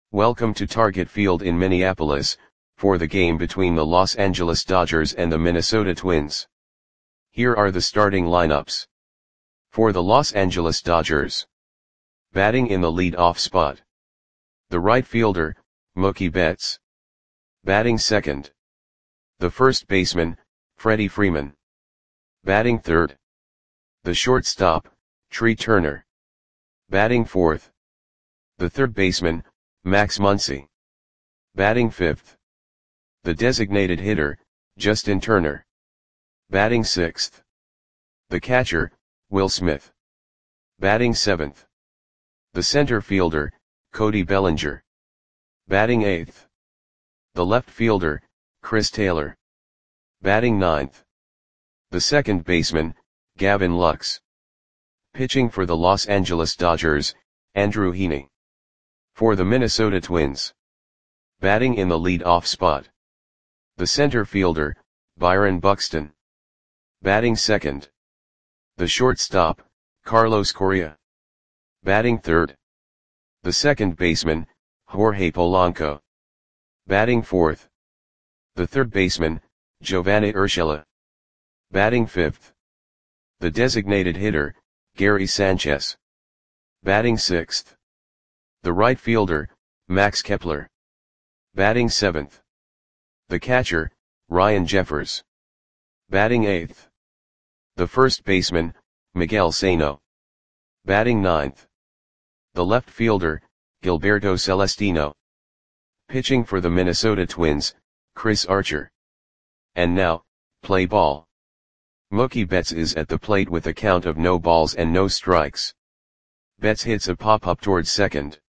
Welcome to Target Field in Minneapolis, for the game between the Los Angeles Dodgers and the Minnesota Twins. Here are the starting lineups. For the Los Angeles Dodgers. Batting in the lead-off spot. The right fielder, Mookie Betts. Batting second. The first baseman, Freddie Freeman. Batting third. The shortstop, Trea Turner. Batting fourth. The third baseman, Max Muncy. Batting fifth. The designated hitter, Justin Turner. Batting sixth. The catcher, Will Smith. Batting seventh. The center fielder, Cody Bellinger. Batting eighth. The left fielder, Chris Taylor. Batting ninth. The second baseman, Gavin Lux. Pitching for the Los Angeles Dodgers, Andrew Heaney. For the Minnesota Twins. Batting in the lead-off spot. The center fielder, Byron Buxton. Batting second. The shortstop, Carlos Correa. Batting third. The second baseman, Jorge Polanco. Batting fourth. The third baseman, Giovanny Urshela. Batting fifth. The designated hitter, Gary Sanchez. Batting sixth. The right fielder, Max Kepler. Batting seventh. The catcher, Ryan Jeffers. Batting eighth. The first baseman, Miguel Sano. Batting ninth. The left fielder, Gilberto Celestino. Pitching for the Minnesota Twins, Chris Archer. And now, play ball. Mookie Betts is at the plate with a count of no balls and no strikes. Betts hits a pop-up towards second.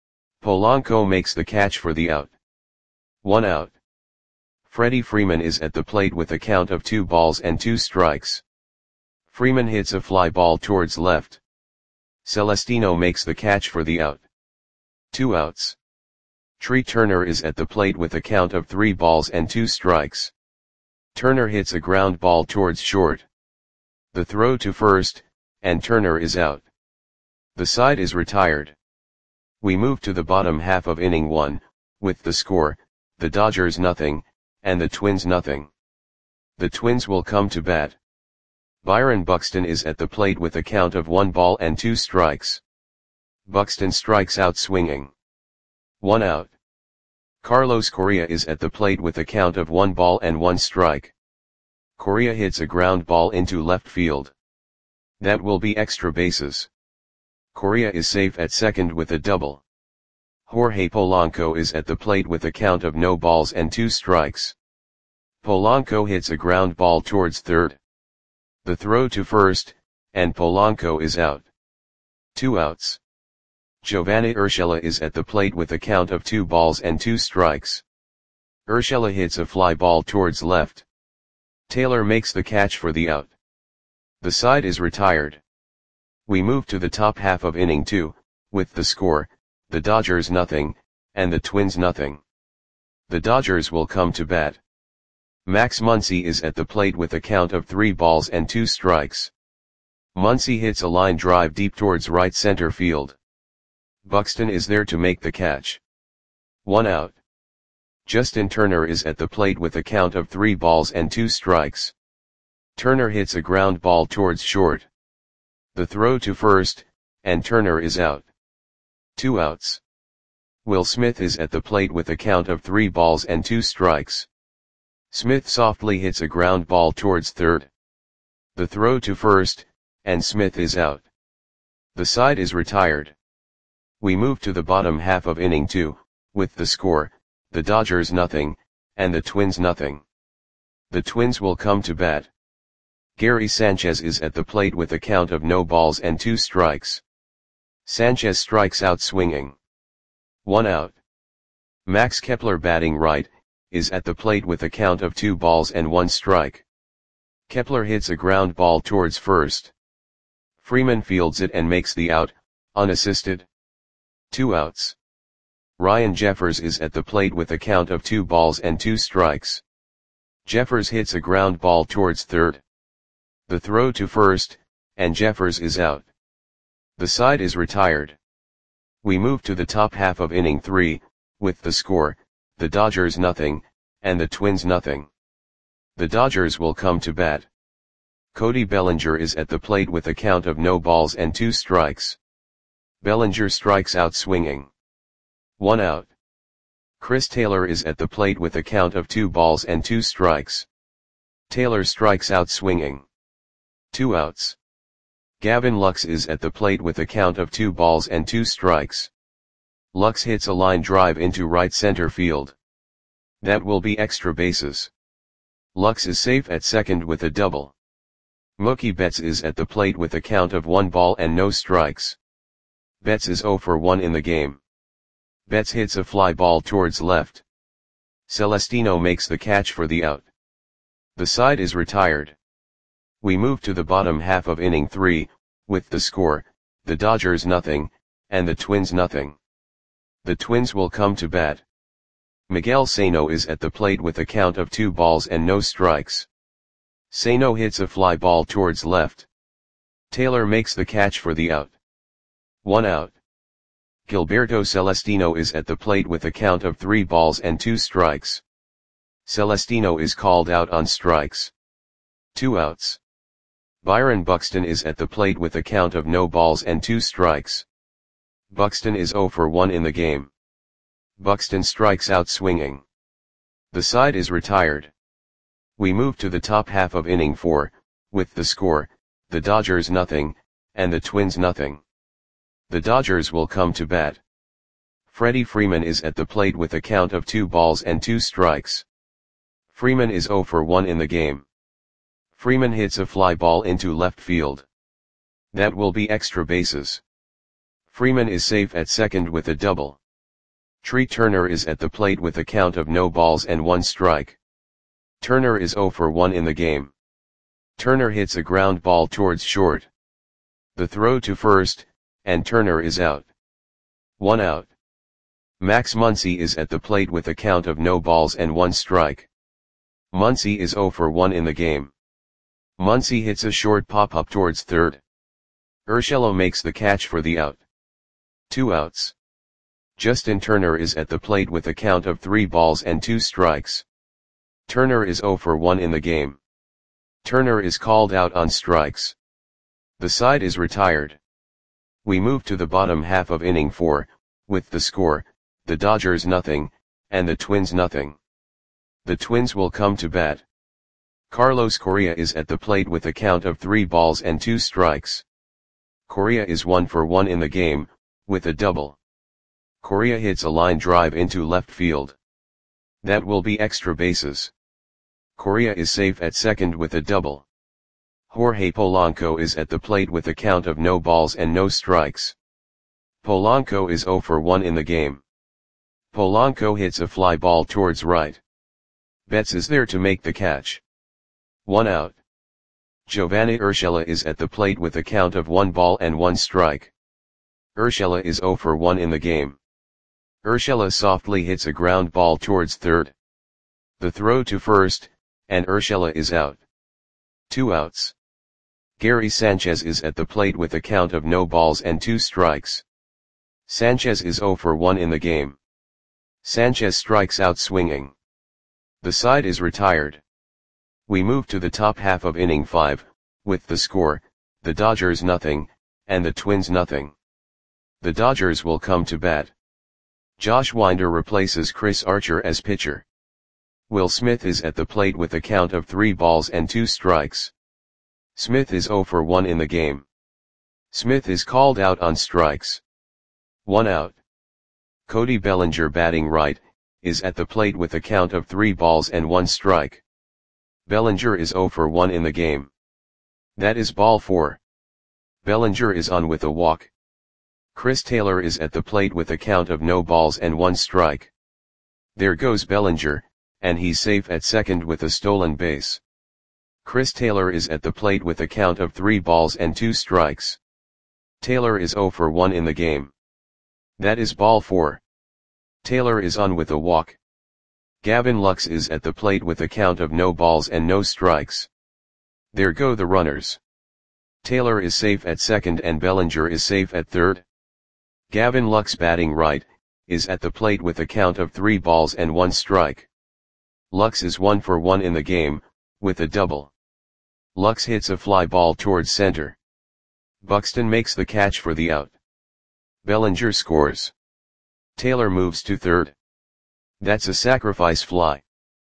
Polanco makes the catch for the out. 1 out. Freddie Freeman is at the plate with a count of 2 balls and 2 strikes. Freeman hits a fly ball towards left. Celestino makes the catch for the out. 2 outs. Trea Turner is at the plate with a count of 3 balls and 2 strikes. Turner hits a ground ball towards short. The throw to first, and Turner is out. The side is retired. We move to the bottom half of inning 1, with the score, the Dodgers nothing, and the Twins nothing. The Twins will come to bat. Byron Buxton is at the plate with a count of 1 ball and 2 strikes. Buxton strikes out swinging. 1 out. Carlos Correa is at the plate with a count of 1 ball and 1 strike. Correa hits a ground ball into left field. That will be extra bases. Correa is safe at second with a double. Jorge Polanco is at the plate with a count of no balls and 2 strikes. Polanco hits a ground ball towards third. The throw to first, and Polanco is out. 2 outs. Giovanny Urshela is at the plate with a count of 2 balls and 2 strikes. Urshela hits a fly ball towards left. Taylor makes the catch for the out. The side is retired. We move to the top half of inning 2, with the score, the Dodgers nothing, and the Twins nothing. The Dodgers will come to bat. Max Muncy is at the plate with a count of 3 balls and 2 strikes. Muncy hits a line drive deep towards right center field. Buxton is there to make the catch. 1 out. Justin Turner is at the plate with a count of 3 balls and 2 strikes. Turner hits a ground ball towards short. The throw to first, and Turner is out. 2 outs. Will Smith is at the plate with a count of 3 balls and 2 strikes. Smith softly hits a ground ball towards third. The throw to first, and Smith is out. The side is retired. We move to the bottom half of inning 2, with the score, the Dodgers nothing, and the Twins nothing. The Twins will come to bat. Gary Sanchez is at the plate with a count of no balls and 2 strikes. Sanchez strikes out swinging. 1 out. Max Kepler batting right, is at the plate with a count of 2 balls and 1 strike. Kepler hits a ground ball towards first. Freeman fields it and makes the out, unassisted. 2 outs. Ryan Jeffers is at the plate with a count of 2 balls and 2 strikes. Jeffers hits a ground ball towards third. The throw to first, and Jeffers is out. The side is retired. We move to the top half of inning 3, with the score, the Dodgers nothing, and the Twins nothing. The Dodgers will come to bat. Cody Bellinger is at the plate with a count of no balls and 2 strikes. Bellinger strikes out swinging. 1 out. Chris Taylor is at the plate with a count of 2 balls and 2 strikes. Taylor strikes out swinging. 2 outs. Gavin Lux is at the plate with a count of 2 balls and 2 strikes. Lux hits a line drive into right center field. That will be extra bases. Lux is safe at second with a double. Mookie Betts is at the plate with a count of 1 ball and no strikes. Betts is 0 for 1 in the game. Betts hits a fly ball towards left. Celestino makes the catch for the out. The side is retired. We move to the bottom half of inning 3, with the score, the Dodgers nothing, and the Twins nothing. The Twins will come to bat. Miguel Sano is at the plate with a count of 2 balls and no strikes. Sano hits a fly ball towards left. Taylor makes the catch for the out. 1 out. Gilberto Celestino is at the plate with a count of 3 balls and 2 strikes. Celestino is called out on strikes. 2 outs. Byron Buxton is at the plate with a count of no balls and 2 strikes. Buxton is 0 for 1 in the game. Buxton strikes out swinging. The side is retired. We move to the top half of inning 4, with the score, the Dodgers nothing, and the Twins nothing. The Dodgers will come to bat. Freddie Freeman is at the plate with a count of 2 balls and 2 strikes. Freeman is 0 for 1 in the game. Freeman hits a fly ball into left field. That will be extra bases. Freeman is safe at second with a double. Trey Turner is at the plate with a count of no balls and 1 strike. Turner is 0 for 1 in the game. Turner hits a ground ball towards short. The throw to first, and Turner is out. 1 out. Max Muncy is at the plate with a count of no balls and 1 strike. Muncy is 0 for 1 in the game. Muncy hits a short pop-up towards third. Urshela makes the catch for the out. 2 outs. Justin Turner is at the plate with a count of 3 balls and 2 strikes. Turner is 0 for 1 in the game. Turner is called out on strikes. The side is retired. We move to the bottom half of inning 4, with the score, the Dodgers nothing, and the Twins nothing. The Twins will come to bat. Carlos Correa is at the plate with a count of 3 balls and 2 strikes. Correa is 1 for 1 in the game, with a double. Correa hits a line drive into left field. That will be extra bases. Correa is safe at second with a double. Jorge Polanco is at the plate with a count of no balls and no strikes. Polanco is 0 for 1 in the game. Polanco hits a fly ball towards right. Betts is there to make the catch. 1 out. Giovanny Urshela is at the plate with a count of 1 ball and 1 strike. Urshela is 0 for 1 in the game. Urshela softly hits a ground ball towards third. The throw to first, and Urshela is out. 2 outs. Gary Sanchez is at the plate with a count of no balls and 2 strikes. Sanchez is 0 for 1 in the game. Sanchez strikes out swinging. The side is retired. We move to the top half of inning 5, with the score, the Dodgers nothing, and the Twins nothing. The Dodgers will come to bat. Josh Winder replaces Chris Archer as pitcher. Will Smith is at the plate with a count of 3 balls and 2 strikes. Smith is 0 for 1 in the game. Smith is called out on strikes. 1 out. Cody Bellinger, batting right, is at the plate with a count of 3 balls and 1 strike. Bellinger is 0 for 1 in the game. That is ball 4. Bellinger is on with a walk. Chris Taylor is at the plate with a count of no balls and 1 strike. There goes Bellinger, and he's safe at second with a stolen base. Chris Taylor is at the plate with a count of 3 balls and 2 strikes. Taylor is 0 for 1 in the game. That is ball 4. Taylor is on with a walk. Gavin Lux is at the plate with a count of no balls and no strikes. There go the runners. Taylor is safe at second and Bellinger is safe at third. Gavin Lux, batting right, is at the plate with a count of 3 balls and 1 strike. Lux is 1 for 1 in the game, with a double. Lux hits a fly ball towards center. Buxton makes the catch for the out. Bellinger scores. Taylor moves to third. That's a sacrifice fly.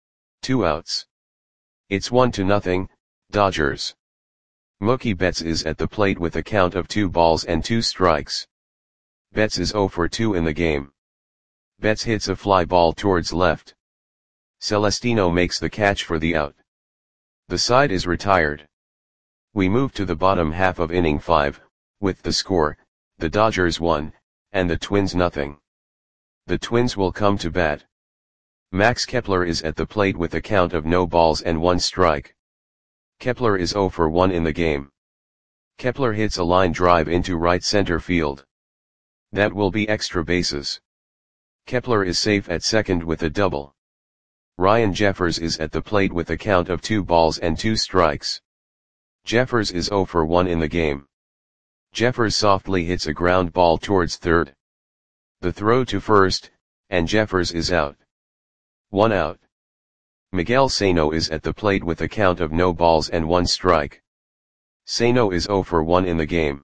2 outs. It's 1-0, Dodgers. Mookie Betts is at the plate with a count of 2 balls and 2 strikes. Betts is 0 for 2 in the game. Betts hits a fly ball towards left. Celestino makes the catch for the out. The side is retired. We move to the bottom half of inning 5, with the score, the Dodgers 1, and the Twins 0. The Twins will come to bat. Max Kepler is at the plate with a count of no balls and 1 strike. Kepler is 0 for 1 in the game. Kepler hits a line drive into right center field. That will be extra bases. Kepler is safe at second with a double. Ryan Jeffers is at the plate with a count of 2 balls and 2 strikes. Jeffers is 0 for 1 in the game. Jeffers softly hits a ground ball towards third. The throw to first, and Jeffers is out. 1 out. Miguel Sano is at the plate with a count of no balls and 1 strike. Sano is 0 for 1 in the game.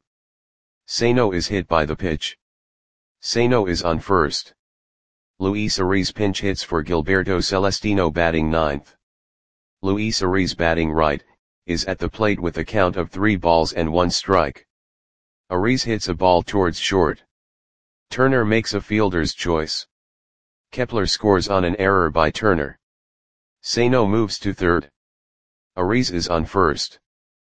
Sano is hit by the pitch. Sano is on first. Luis Ariz pinch hits for Gilberto Celestino batting 9th. Luis Ariz batting right, is at the plate with a count of 3 balls and 1 strike. Ariz hits a ball towards short. Turner makes a fielder's choice. Kepler scores on an error by Turner. Sano moves to third. Ariz is on first.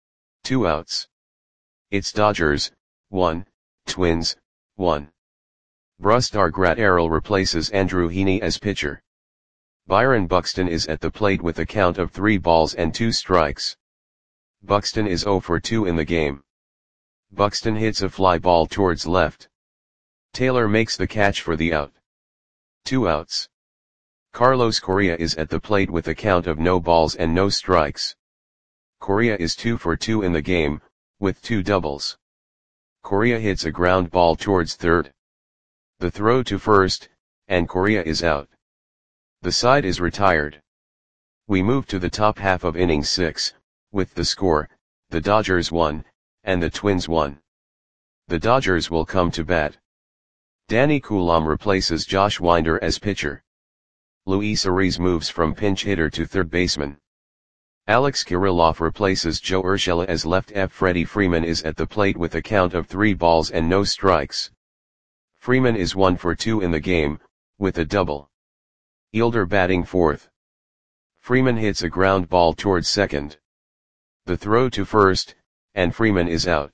2 outs. It's Dodgers, 1, Twins, 1. Brusdar Graterol replaces Andrew Heaney as pitcher. Byron Buxton is at the plate with a count of 3 balls and 2 strikes. Buxton is 0 for 2 in the game. Buxton hits a fly ball towards left. Taylor makes the catch for the out. 2 outs. Carlos Correa is at the plate with a count of no balls and no strikes. Correa is 2 for 2 in the game, with 2 doubles. Correa hits a ground ball towards third. The throw to first, and Correa is out. The side is retired. We move to the top half of inning 6, with the score, the Dodgers 1, and the Twins 1. The Dodgers will come to bat. Danny Coulombe replaces Josh Winder as pitcher. Luis Ariz moves from pinch hitter to third baseman. Alex Kirilloff replaces Joe Urshela as left. Freddie Freeman is at the plate with a count of 3 balls and no strikes. Freeman is 1 for 2 in the game, with a double. Elder batting fourth. Freeman hits a ground ball towards second. The throw to first, and Freeman is out.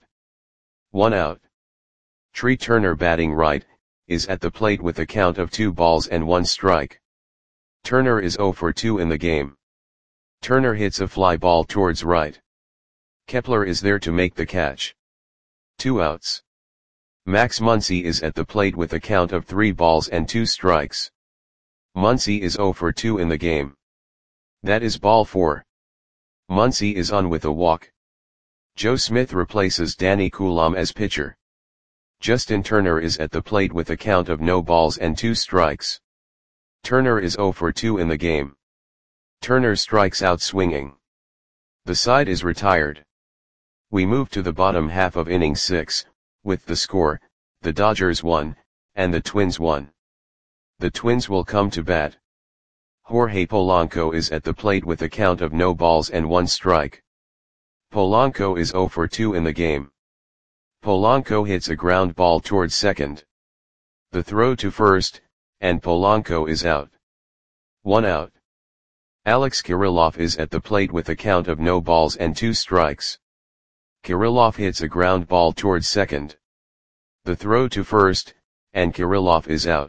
1 out. Tree Turner batting right, is at the plate with a count of 2 balls and 1 strike. Turner is 0 for 2 in the game. Turner hits a fly ball towards right. Kepler is there to make the catch. 2 outs. Max Muncy is at the plate with a count of 3 balls and 2 strikes. Muncy is 0 for 2 in the game. That is ball 4. Muncy is on with a walk. Joe Smith replaces Danny Coulombe as pitcher. Justin Turner is at the plate with a count of no balls and 2 strikes. Turner is 0 for 2 in the game. Turner strikes out swinging. The side is retired. We move to the bottom half of inning 6, with the score, the Dodgers 1, and the Twins 1. The Twins will come to bat. Jorge Polanco is at the plate with a count of no balls and 1 strike. Polanco is 0 for 2 in the game. Polanco hits a ground ball towards second. The throw to first, and Polanco is out. 1 out. Alex Kirilloff is at the plate with a count of no balls and 2 strikes. Kirilloff hits a ground ball towards second. The throw to first, and Kirilloff is out.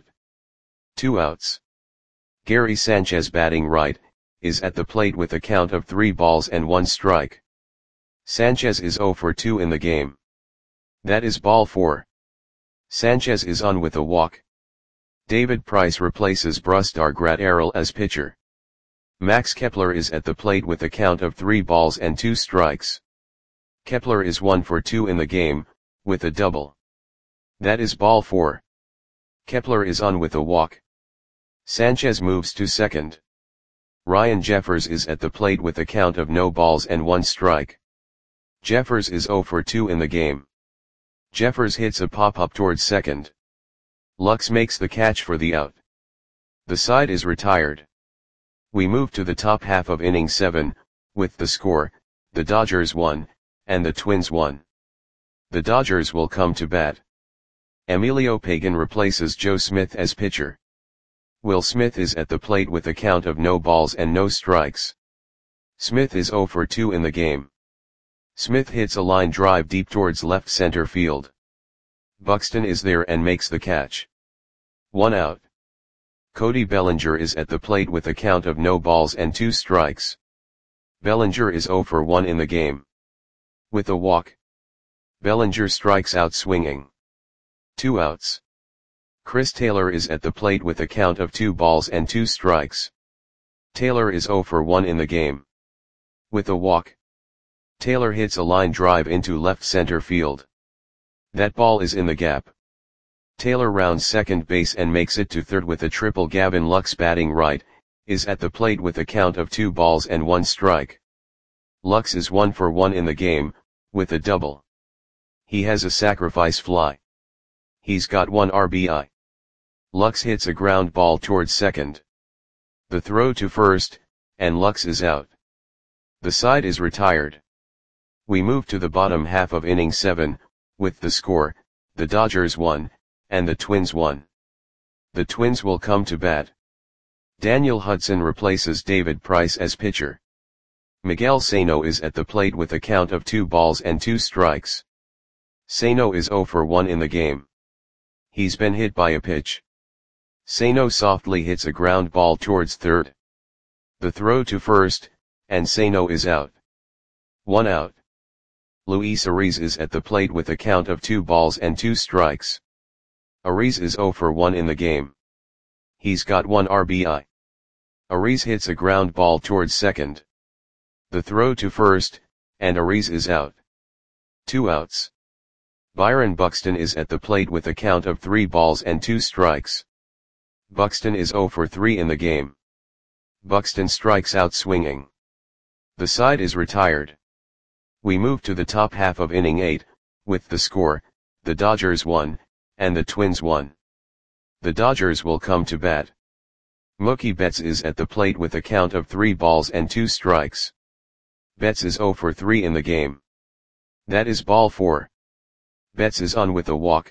2 outs. Gary Sanchez batting right, is at the plate with a count of 3 balls and 1 strike. Sanchez is 0 for 2 in the game. That is ball 4. Sanchez is on with a walk. David Price replaces Brusdar Graterol as pitcher. Max Kepler is at the plate with a count of 3 balls and 2 strikes. Kepler is 1 for 2 in the game, with a double. That is ball 4. Kepler is on with a walk. Sanchez moves to second. Ryan Jeffers is at the plate with a count of no balls and 1 strike. Jeffers is 0 for 2 in the game. Jeffers hits a pop-up towards second. Lux makes the catch for the out. The side is retired. We move to the top half of inning 7, with the score, the Dodgers 1, and the Twins 1. The Dodgers will come to bat. Emilio Pagan replaces Joe Smith as pitcher. Will Smith is at the plate with a count of no balls and no strikes. Smith is 0 for 2 in the game. Smith hits a line drive deep towards left center field. Buxton is there and makes the catch. 1 out. Cody Bellinger is at the plate with a count of no balls and 2 strikes. Bellinger is 0 for 1 in the game. With a walk, Bellinger strikes out swinging. 2 outs. Chris Taylor is at the plate with a count of 2 balls and 2 strikes. Taylor is 0 for 1 in the game. With a walk, Taylor hits a line drive into left center field. That ball is in the gap. Taylor rounds second base and makes it to third with a triple. Gavin Lux, batting right, is at the plate with a count of 2 balls and 1 strike. Lux is 1 for 1 in the game, with a double. He has a sacrifice fly. He's got 1 RBI. Lux hits a ground ball towards second. The throw to first, and Lux is out. The side is retired. We move to the bottom half of inning 7, with the score, the Dodgers 1, and the Twins 1. The Twins will come to bat. Daniel Hudson replaces David Price as pitcher. Miguel Sano is at the plate with a count of 2 balls and 2 strikes. Sano is 0 for 1 in the game. He's been hit by a pitch. Sano softly hits a ground ball towards third. The throw to first, and Sano is out. 1 out. Luis Ariz is at the plate with a count of 2 balls and 2 strikes. Ariz is 0 for 1 in the game. He's got 1 RBI. Ariz hits a ground ball towards second. The throw to first, and Ariz is out. 2 outs. Byron Buxton is at the plate with a count of 3 balls and 2 strikes. Buxton is 0 for 3 in the game. Buxton strikes out swinging. The side is retired. We move to the top half of inning 8, with the score, the Dodgers 1, and the Twins 1. The Dodgers will come to bat. Mookie Betts is at the plate with a count of 3 balls and 2 strikes. Betts is 0 for 3 in the game. That is ball 4. Betts is on with a walk.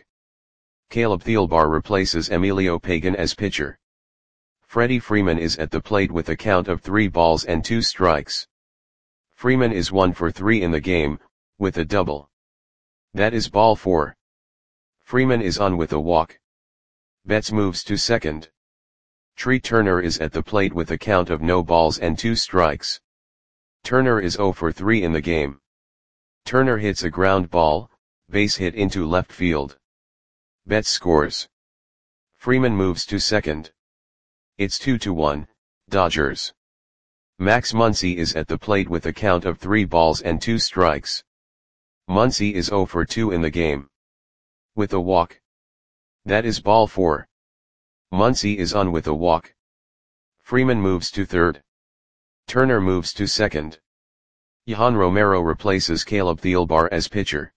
Caleb Thielbar replaces Emilio Pagan as pitcher. Freddie Freeman is at the plate with a count of 3 balls and 2 strikes. Freeman is 1 for 3 in the game, with a double. That is ball 4. Freeman is on with a walk. Betts moves to second. Tree Turner is at the plate with a count of no balls and 2 strikes. Turner is 0 for 3 in the game. Turner hits a ground ball, base hit into left field. Betts scores. Freeman moves to second. It's 2-1, Dodgers. Max Muncy is at the plate with a count of 3 balls and 2 strikes. Muncy is 0 for 2 in the game. With a walk. That is ball 4. Muncy is on with a walk. Freeman moves to third. Turner moves to second. Yohan Romero replaces Caleb Thielbar as pitcher.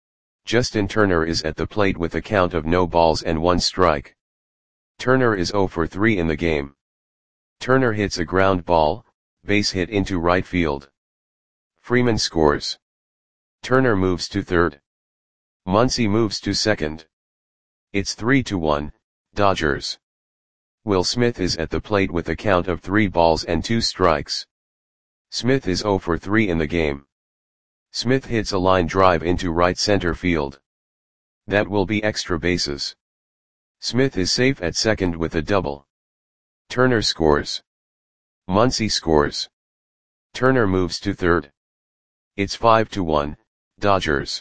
Justin Turner is at the plate with a count of no balls and 1 strike. Turner is 0 for 3 in the game. Turner hits a ground ball, base hit into right field. Freeman scores. Turner moves to third. Muncy moves to second. It's 3-1, Dodgers. Will Smith is at the plate with a count of 3 balls and 2 strikes. Smith is 0 for 3 in the game. Smith hits a line drive into right center field. That will be extra bases. Smith is safe at second with a double. Turner scores. Muncy scores. Turner moves to third. It's 5-1, Dodgers.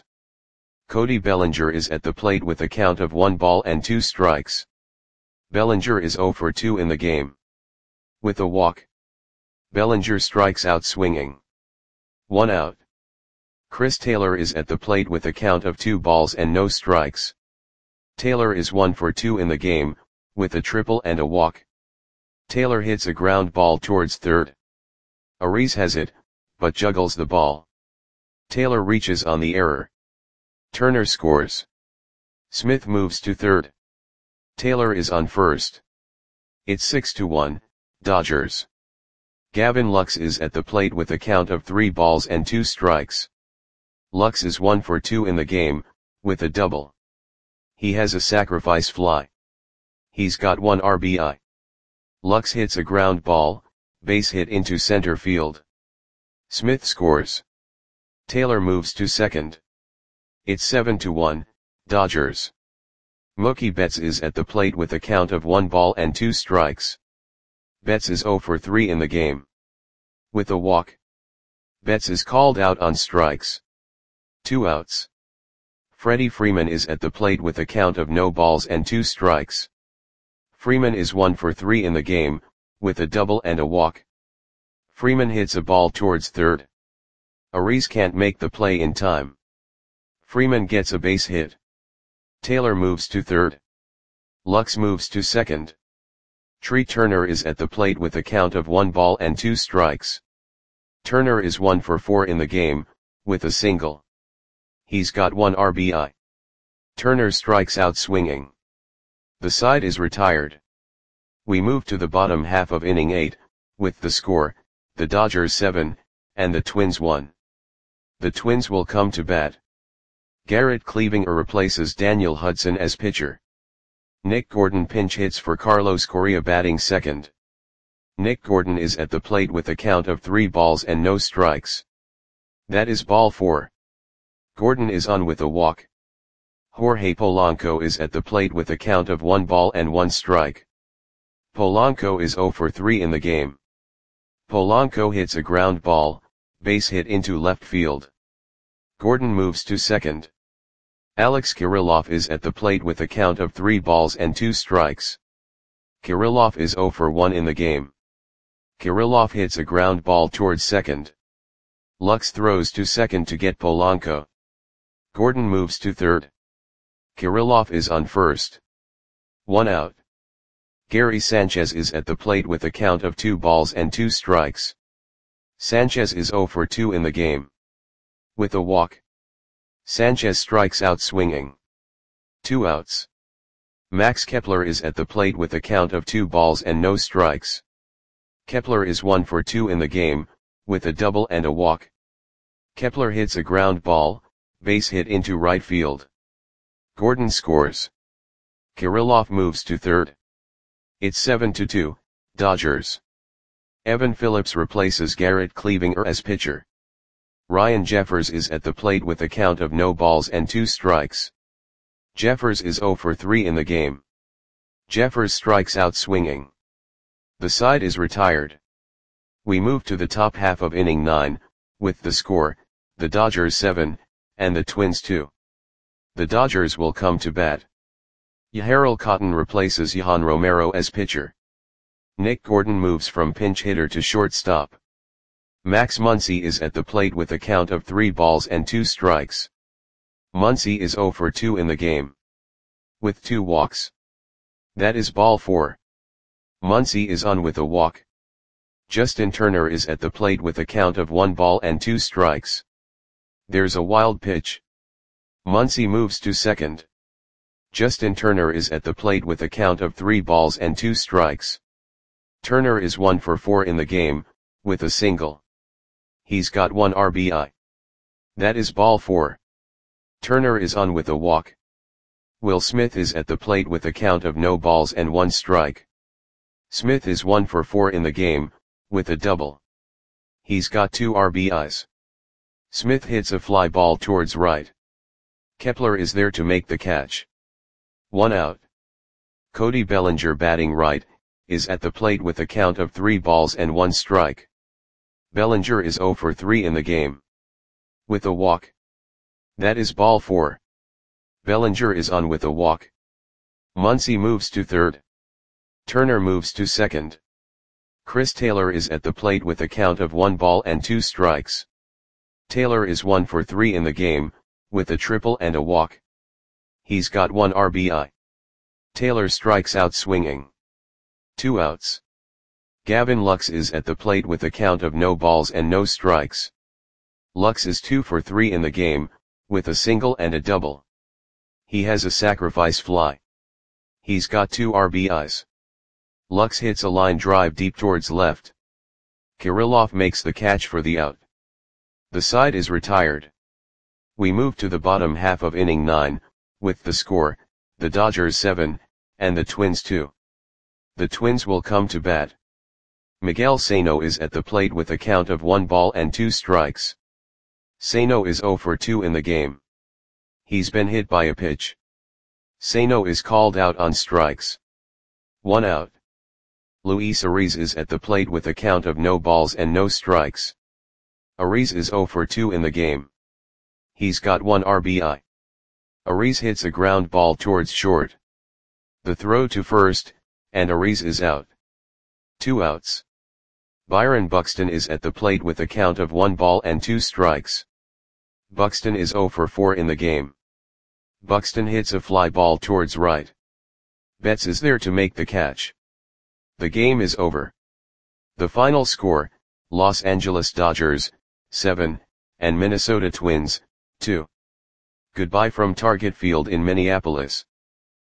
Cody Bellinger is at the plate with a count of 1 ball and 2 strikes. Bellinger is 0 for 2 in the game. With a walk. Bellinger strikes out swinging. 1 out. Chris Taylor is at the plate with a count of 2 balls and no strikes. Taylor is 1 for 2 in the game, with a triple and a walk. Taylor hits a ground ball towards third. Ariz has it, but juggles the ball. Taylor reaches on the error. Turner scores. Smith moves to third. Taylor is on first. It's 6-1, Dodgers. Gavin Lux is at the plate with a count of 3 balls and 2 strikes. Lux is 1 for 2 in the game, with a double. He has a sacrifice fly. He's got 1 RBI. Lux hits a ground ball, base hit into center field. Smith scores. Taylor moves to second. It's 7-1, Dodgers. Mookie Betts is at the plate with a count of 1 ball and 2 strikes. Betts is 0 for 3 in the game. With a walk. Betts is called out on strikes. 2 outs. Freddie Freeman is at the plate with a count of no balls and 2 strikes. Freeman is 1 for 3 in the game, with a double and a walk. Freeman hits a ball towards third. Ariz can't make the play in time. Freeman gets a base hit. Taylor moves to third. Lux moves to second. Tree Turner is at the plate with a count of 1 ball and 2 strikes. Turner is 1 for 4 in the game, with a single. He's got 1 RBI. Turner strikes out swinging. The side is retired. We move to the bottom half of inning 8, with the score, the Dodgers 7, and the Twins 1. The Twins will come to bat. Garrett Cleavinger replaces Daniel Hudson as pitcher. Nick Gordon pinch hits for Carlos Correa batting second. Nick Gordon is at the plate with a count of 3 balls and no strikes. That is ball 4. Gordon is on with a walk. Jorge Polanco is at the plate with a count of 1 ball and 1 strike. Polanco is 0 for 3 in the game. Polanco hits a ground ball, base hit into left field. Gordon moves to second. Alex Kirilloff is at the plate with a count of 3 balls and 2 strikes. Kirilloff is 0 for 1 in the game. Kirilloff hits a ground ball towards second. Lux throws to second to get Polanco. Gordon moves to third. Kirilloff is on first. 1 out. Gary Sanchez is at the plate with a count of 2 balls and 2 strikes. Sanchez is 0 for 2 in the game. With a walk. Sanchez strikes out swinging. 2 outs. Max Kepler is at the plate with a count of 2 balls and no strikes. Kepler is 1 for 2 in the game, with a double and a walk. Kepler hits a ground ball, base hit into right field. Gordon scores. Kirilloff moves to third. It's 7-2, Dodgers. Evan Phillips replaces Garrett Cleavinger as pitcher. Ryan Jeffers is at the plate with a count of no balls and 2 strikes. Jeffers is 0 for 3 in the game. Jeffers strikes out swinging. The side is retired. We move to the top half of inning 9, with the score, the Dodgers 7, and the Twins 2. The Dodgers will come to bat. Yahirel Cotton replaces Yohan Romero as pitcher. Nick Gordon moves from pinch hitter to shortstop. Max Muncy is at the plate with a count of 3 balls and 2 strikes. Muncy is 0 for 2 in the game. With 2 walks. That is ball 4. Muncy is on with a walk. Justin Turner is at the plate with a count of 1 ball and 2 strikes. There's a wild pitch. Muncy moves to second. Justin Turner is at the plate with a count of 3 balls and 2 strikes. Turner is 1 for 4 in the game, with a single. He's got 1 RBI. That is ball 4. Turner is on with a walk. Will Smith is at the plate with a count of no balls and 1 strike. Smith is 1 for 4 in the game, with a double. He's got 2 RBIs. Smith hits a fly ball towards right. Kepler is there to make the catch. 1 out. Cody Bellinger batting right, is at the plate with a count of 3 balls and 1 strike. Bellinger is 0 for 3 in the game. With a walk. That is ball 4. Bellinger is on with a walk. Muncy moves to third. Turner moves to second. Chris Taylor is at the plate with a count of 1 ball and 2 strikes. Taylor is 1 for 3 in the game, with a triple and a walk. He's got 1 RBI. Taylor strikes out swinging. 2 outs. Gavin Lux is at the plate with a count of no balls and no strikes. Lux is 2 for 3 in the game, with a single and a double. He has a sacrifice fly. He's got 2 RBIs. Lux hits a line drive deep towards left. Kirilloff makes the catch for the out. The side is retired. We move to the bottom half of inning 9, with the score, the Dodgers 7, and the Twins 2. The Twins will come to bat. Miguel Sano is at the plate with a count of 1 ball and 2 strikes. Sano is 0 for 2 in the game. He's been hit by a pitch. Sano is called out on strikes. 1 out. Luis Ariz is at the plate with a count of no balls and no strikes. Ariz is 0 for 2 in the game. He's got 1 RBI. Ariz hits a ground ball towards short. The throw to first, and Ariz is out. 2 outs. Byron Buxton is at the plate with a count of 1 ball and 2 strikes. Buxton is 0 for 4 in the game. Buxton hits a fly ball towards right. Betts is there to make the catch. The game is over. The final score, Los Angeles Dodgers, 7, and Minnesota Twins, 2. Goodbye from Target Field in Minneapolis.